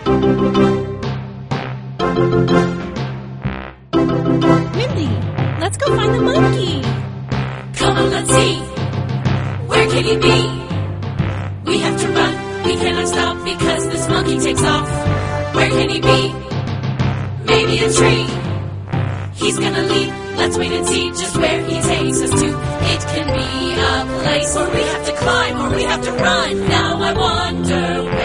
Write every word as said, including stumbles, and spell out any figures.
Mindy, let's go find the monkey. Come on, let's see. Where can he be? We have to run, we cannot stop because this monkey takes off. Where can he be? Maybe a tree. He's gonna leap, let's wait and see just where he takes us to. It can be a place where we have to climb or we have to run. Now I wonder where